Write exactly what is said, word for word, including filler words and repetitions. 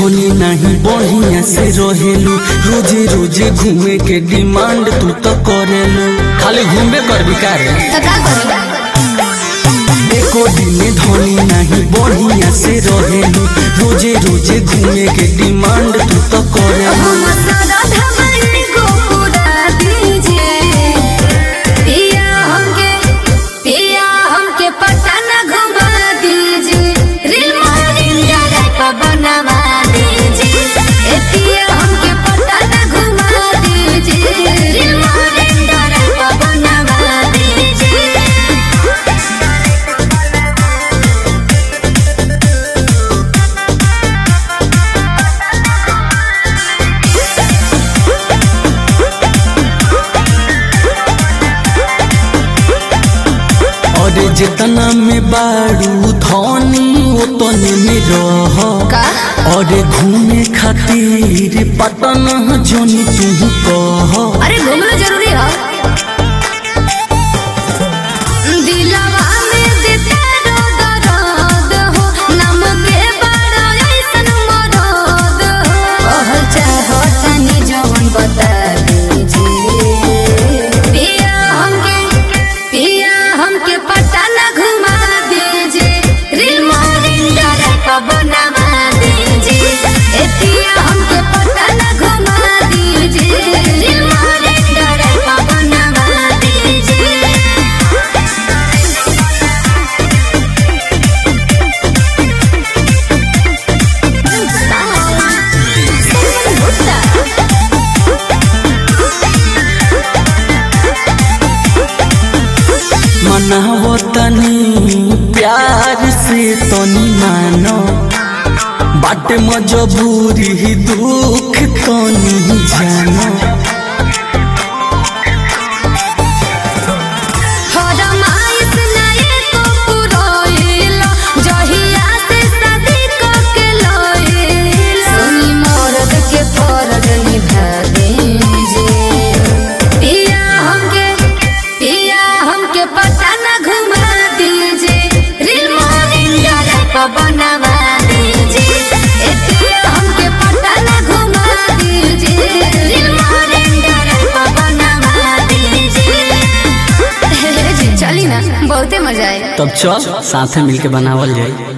धोनी नहीं बढ़िया से रहेलू, रोजे रोजे घूमे के डिमांड तू तो करेलू। खाली घूमे कर बिकार एको दिन धोनी नहीं बढ़िया से रहेलू, रोजे रोजे घूमे के डिमांड तू तो करेलू। अरे जितना में बारू धोनी उतने में रह, अरे घूमे खातिर पटना जोनी तू कह। अरे घूमना जरूरी है, दिलवा में देते दर्द हो, नम के बड़ा ऐसन मरद हो। ओह चाहो तनी जवन बता दीजिए, पिया हमके पिया हमके पता न घुमा दीजिए, रील मॉर्निंग डायरेक्ट बनवा दीजिए। ए पिया हमके पता न घुमा दीजिए, रील मॉर्निंग डायरेक्ट बनवा दीजिए। मनावो तनी प्यार से तनी मानो, बाटे मजबूरी दुख तनी जानो। फरमाइश नहीं तो पुरोइला, जहिया से शादी करके लोइला, सुनी मर्द के फर्ज निभा दीजिए। पिया हमके पिया हमके पता न घुमा दीजिए, रील मॉर्निंग डायरेक्ट बनवा दीजिए। ए पिया हमके पता न घुमा दीजिए, रील मॉर्निंग डायरेक्ट बनवा दीजिए। चली ना, बहुते मजा आए। तब चल साथे मिलके बनावल जाए।